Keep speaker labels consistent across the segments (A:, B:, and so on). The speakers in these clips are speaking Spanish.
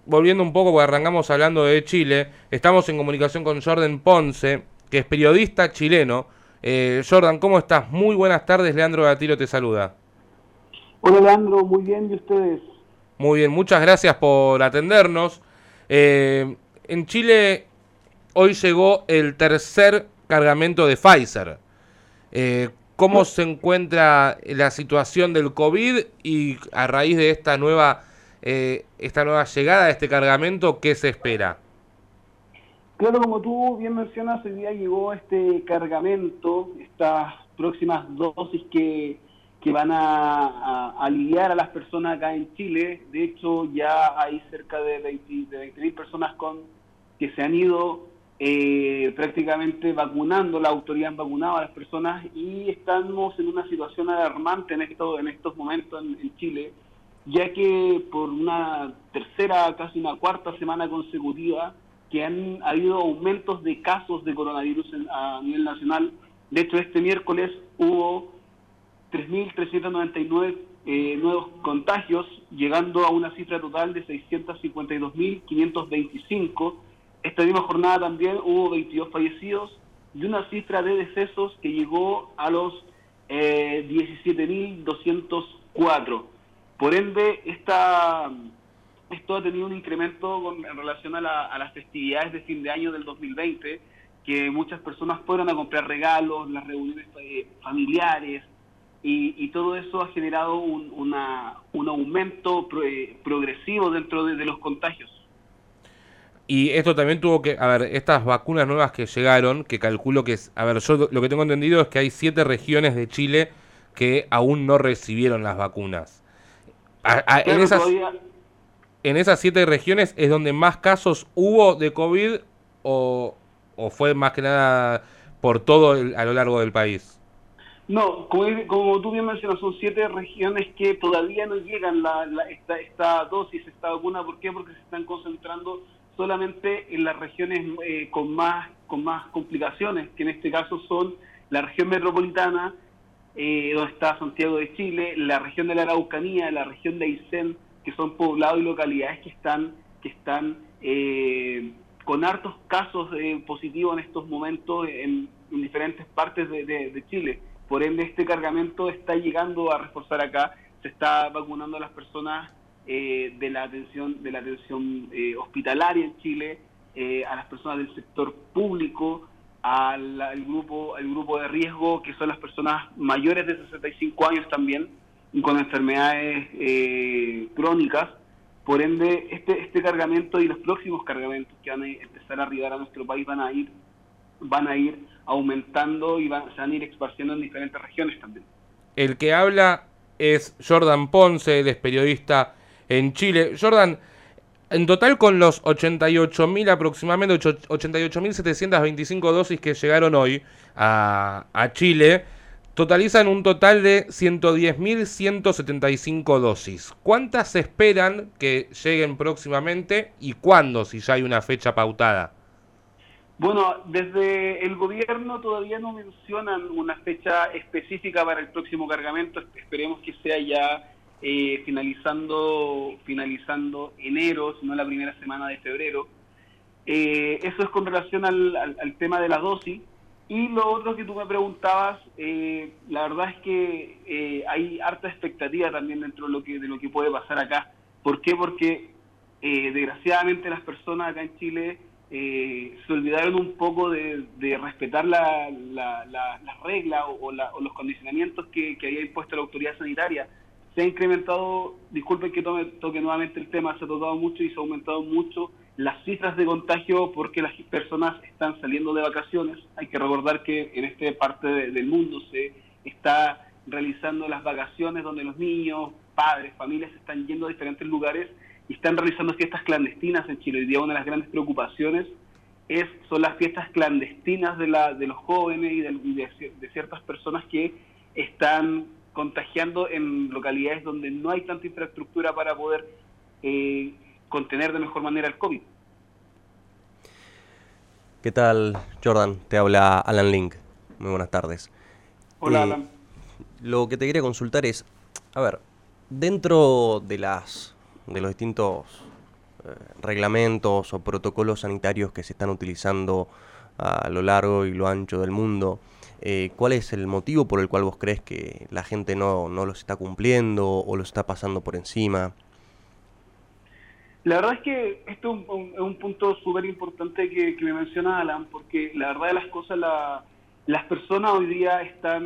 A: volviendo un poco, porque arrancamos hablando de Chile, estamos en comunicación con Jordan Ponce, que es periodista chileno. Jordan, ¿cómo estás? Muy buenas tardes, Leandro Gatilo te saluda.
B: Hola Leandro, muy bien, ¿y ustedes?
A: Muy bien, muchas gracias por atendernos. En Chile hoy llegó el tercer cargamento de Pfizer. ¿Cómo se encuentra la situación del COVID y a raíz de esta nueva llegada de este cargamento, qué se espera?
B: Claro, como tú bien mencionas, hoy día llegó este cargamento, estas próximas dosis que van a aliviar a las personas acá en Chile. De hecho, ya hay cerca de 20.000 personas que se han ido prácticamente vacunando, la autoridad ha vacunado a las personas y estamos en una situación alarmante en estos momentos en Chile, ya que por una tercera, casi una cuarta semana consecutiva, que han habido aumentos de casos de coronavirus a nivel nacional. De hecho, este miércoles hubo 3.399 nuevos contagios, llegando a una cifra total de 652.525. Esta misma jornada también hubo 22 fallecidos y una cifra de decesos que llegó a los 17.204. Por ende, esto ha tenido un incremento en relación a las festividades de fin de año del 2020, que muchas personas fueron a comprar regalos, las reuniones familiares, y todo eso ha generado un aumento progresivo dentro de los contagios.
A: Y esto también tuvo que, a ver, estas vacunas nuevas que llegaron, que calculo que es, a ver, yo lo que tengo entendido es que hay 7 regiones de Chile que aún no recibieron las vacunas. En
B: Claro,
A: esas
B: todavía.
A: en esas 7 regiones es donde más casos hubo de COVID o fue más que nada por a lo largo del país.
B: No, como tú bien mencionas, son 7 regiones que todavía no llegan esta dosis, esta vacuna. ¿Por qué? Porque se están concentrando solamente en las regiones con más complicaciones, que en este caso son la región metropolitana, donde está Santiago de Chile, la región de la Araucanía, la región de Aysén, que son poblados y localidades que están con hartos casos positivos en estos momentos en diferentes partes de Chile. Por ende, este cargamento está llegando a reforzar acá, se está vacunando a las personas de la atención hospitalaria en Chile, a las personas del sector público, al grupo de riesgo, que son las personas mayores de 65 años también, y con enfermedades crónicas. Por ende, este cargamento y los próximos cargamentos que van a empezar a arribar a nuestro país van a ir aumentando y se van a ir esparciendo en diferentes regiones también.
A: El que habla es Jordan Ponce, él es periodista en Chile. Jordan, en total con los 88.000 aproximadamente, 88.725 dosis que llegaron hoy a Chile, totalizan un total de 110.175 dosis. ¿Cuántas se esperan que lleguen próximamente y cuándo, si ya hay una fecha pautada?
B: Bueno, desde el gobierno todavía no mencionan una fecha específica para el próximo cargamento. Esperemos que sea ya finalizando enero, si no la primera semana de febrero. Eso es con relación al tema de la dosis. Y lo otro que tú me preguntabas, la verdad es que hay harta expectativa también dentro de lo que puede pasar acá. ¿Por qué? Porque desgraciadamente las personas acá en Chile se olvidaron un poco de respetar las reglas o los condicionamientos que había impuesto la autoridad sanitaria. Se ha incrementado, disculpen que toque nuevamente el tema, se ha tocado mucho y se ha aumentado mucho las cifras de contagio porque las personas están saliendo de vacaciones. Hay que recordar que en esta parte del mundo se está realizando las vacaciones donde los niños, padres, familias están yendo a diferentes lugares y están realizando fiestas clandestinas en Chile. Hoy día una de las grandes preocupaciones son las fiestas clandestinas de los jóvenes y de ciertas personas que están contagiando en localidades donde no hay tanta infraestructura para poder contener de mejor manera el COVID.
C: ¿Qué tal, Jordan? Te habla Alan Link. Muy buenas tardes.
B: Hola, Alan.
C: Lo que te quería consultar es, a ver, dentro de los distintos reglamentos o protocolos sanitarios que se están utilizando a lo largo y lo ancho del mundo. ¿Cuál es el motivo por el cual vos crees que la gente no los está cumpliendo o los está pasando por encima?
B: La verdad es que esto es un punto súper importante que me menciona Alan, porque la verdad de las cosas, las personas hoy día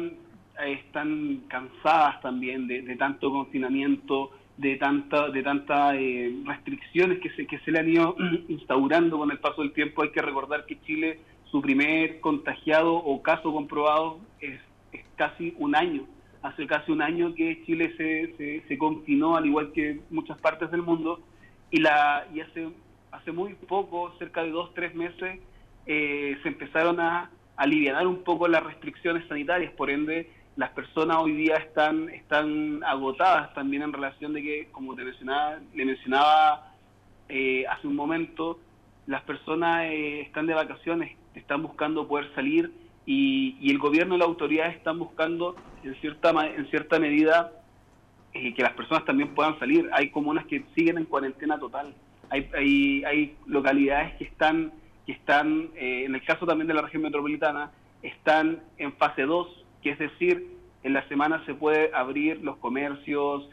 B: están cansadas también de tanto confinamiento, de tanta restricciones que se le han ido instaurando con el paso del tiempo. Hay que recordar que Chile, su primer contagiado o caso comprobado es casi un año. Hace casi un año que Chile se confinó, al igual que muchas partes del mundo, y hace muy poco, cerca de 2-3 meses, se empezaron a aliviar un poco las restricciones sanitarias. Por ende, las personas hoy día están agotadas también en relación de que, como le mencionaba hace un momento, las personas están de vacaciones, están buscando poder salir, y el gobierno y las autoridades están buscando en cierta medida que las personas también puedan salir. Hay comunas que siguen en cuarentena total, hay localidades que están en el caso también de la región metropolitana, están en fase 2, que es decir, en la semana se puede abrir los comercios,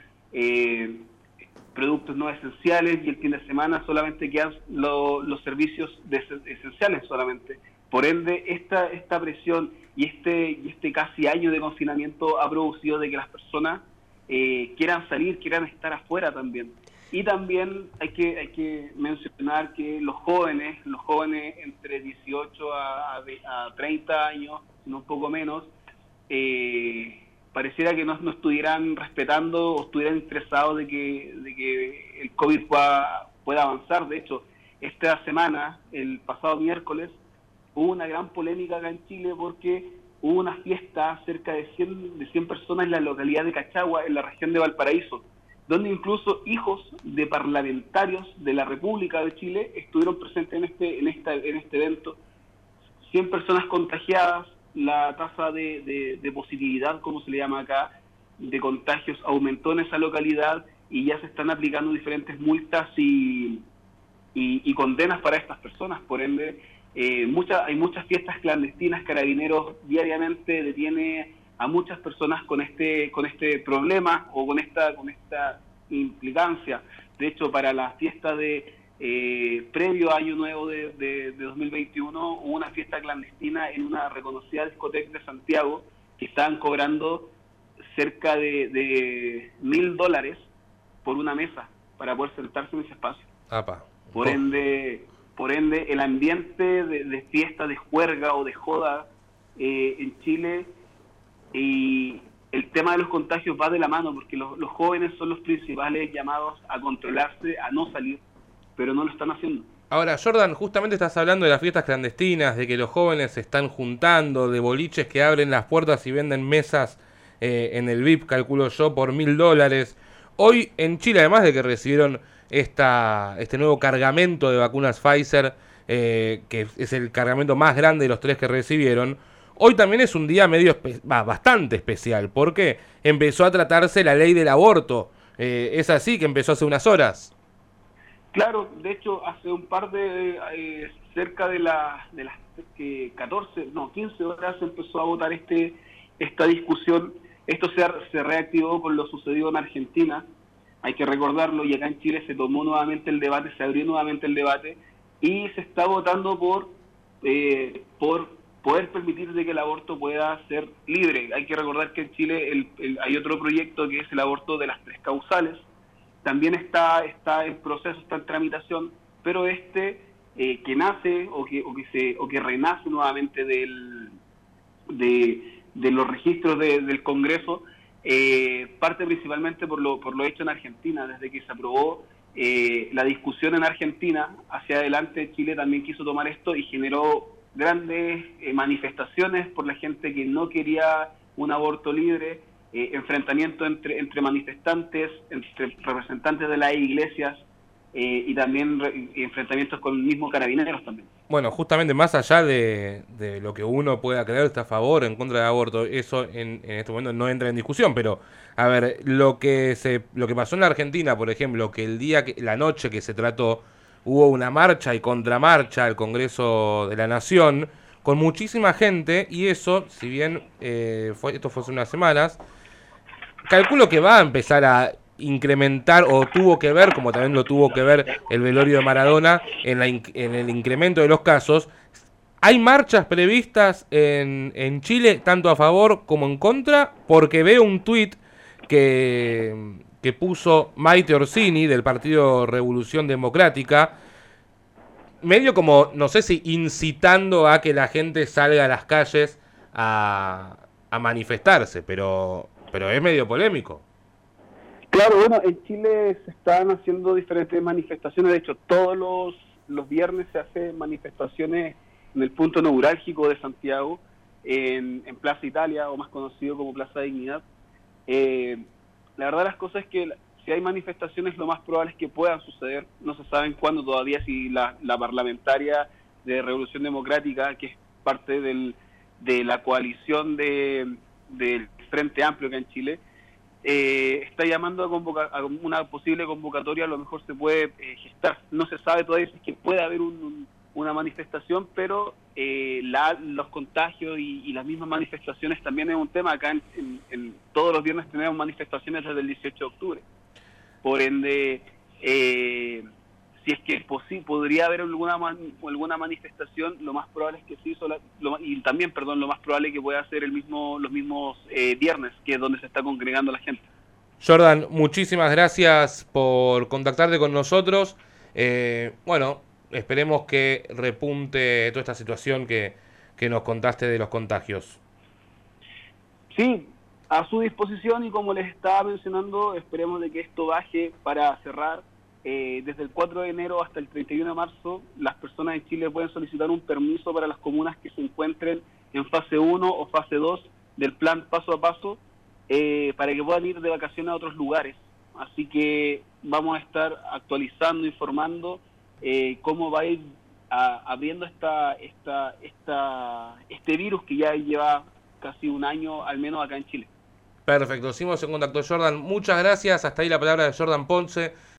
B: productos no esenciales, y el fin de semana solamente quedan los servicios esenciales solamente. Por ende, esta presión y este casi año de confinamiento ha producido de que las personas quieran salir, quieran estar afuera también. Y también hay que mencionar que los jóvenes entre 18 a 30 años, sino un poco menos, pareciera que no estuvieran respetando o estuvieran interesados de que el COVID pueda avanzar. De hecho, esta semana, el pasado miércoles, hubo una gran polémica acá en Chile porque hubo una fiesta cerca de 100 personas en la localidad de Cachagua, en la región de Valparaíso, donde incluso hijos de parlamentarios de la República de Chile estuvieron presentes en este evento. 100 personas contagiadas, la tasa de positividad, como se le llama acá, de contagios aumentó en esa localidad, y ya se están aplicando diferentes multas y condenas para estas personas. Por ende, hay muchas fiestas clandestinas. Carabineros diariamente detiene a muchas personas con este problema o con esta implicancia. De hecho, para la fiesta previo a Año Nuevo de 2021, hubo una fiesta clandestina en una reconocida discoteca de Santiago que estaban cobrando cerca de $1.000 por una mesa para poder sentarse en ese espacio.
A: Apa.
B: Por ende, el ambiente de fiesta, de juerga o de joda en Chile, y el tema de los contagios va de la mano, porque los jóvenes son los principales llamados a controlarse, a no salir, pero no lo están haciendo.
A: Ahora, Jordan, justamente estás hablando de las fiestas clandestinas, de que los jóvenes se están juntando, de boliches que abren las puertas y venden mesas en el VIP, calculo yo, por $1.000. Hoy en Chile, además de que recibieron este nuevo cargamento de vacunas Pfizer, que es el cargamento más grande de los 3 que recibieron, hoy también es un día bastante especial, porque empezó a tratarse la ley del aborto. Es así, que empezó hace unas horas.
B: Claro, de hecho, hace un par cerca de las 15 horas se empezó a votar esta discusión. Esto se reactivó con lo sucedido en Argentina, hay que recordarlo, y acá en Chile se tomó nuevamente el debate, se abrió nuevamente el debate, y se está votando por poder permitir de que el aborto pueda ser libre. Hay que recordar que en Chile hay otro proyecto que es el aborto de las 3 causales, también está en proceso, está en tramitación, pero que nace o que renace nuevamente de los registros del Congreso, parte principalmente por lo hecho en Argentina. Desde que se aprobó la discusión en Argentina hacia adelante, Chile también quiso tomar esto y generó grandes manifestaciones por la gente que no quería un aborto libre, enfrentamientos entre manifestantes, entre representantes de las iglesias, y también enfrentamientos con mismos carabineros también.
A: Bueno, justamente más allá de lo que uno pueda creer, está a favor o en contra del aborto, eso en este momento no entra en discusión, pero a ver, lo que pasó en la Argentina, por ejemplo, que la noche que se trató, hubo una marcha y contramarcha al Congreso de la Nación con muchísima gente, y eso, si bien esto fue hace unas semanas, calculo que va a empezar a incrementar, o tuvo que ver, como también lo tuvo que ver el velorio de Maradona, en el incremento de los casos. ¿Hay marchas previstas en Chile, tanto a favor como en contra? Porque veo un tuit que puso Maite Orsini, del Partido Revolución Democrática, medio como, no sé si incitando a que la gente salga a las calles a manifestarse, pero es medio polémico.
B: Claro, bueno, en Chile se están haciendo diferentes manifestaciones. De hecho, todos los viernes se hacen manifestaciones en el punto neurálgico de Santiago, en Plaza Italia, o más conocido como Plaza Dignidad. La verdad de las cosas es que si hay manifestaciones, lo más probable es que puedan suceder. No se sabe cuándo todavía, si la parlamentaria de Revolución Democrática, que es parte de la coalición del Frente Amplio acá en Chile, está llamando a una posible convocatoria. A lo mejor se puede gestar. No se sabe todavía si es que puede haber una manifestación, pero los contagios y las mismas manifestaciones también es un tema. Acá en todos los viernes tenemos manifestaciones desde el 18 de octubre. Por ende, si es que podría haber alguna manifestación, lo más probable es que sí, lo más probable es que pueda ser los mismos viernes, que es donde se está congregando la gente.
A: Jordan, muchísimas gracias por contactarte con nosotros. Bueno, esperemos que repunte toda esta situación que nos contaste de los contagios.
B: Sí, a su disposición, y como les estaba mencionando, esperemos de que esto baje. Para cerrar, desde el 4 de enero hasta el 31 de marzo, las personas en Chile pueden solicitar un permiso para las comunas que se encuentren en fase 1 o fase 2 del plan paso a paso, para que puedan ir de vacaciones a otros lugares. Así que vamos a estar actualizando, informando cómo va a ir abriendo este virus que ya lleva casi un año, al menos acá en Chile.
A: Perfecto, seguimos en contacto, Jordan. Muchas gracias. Hasta ahí la palabra de Jordan Ponce,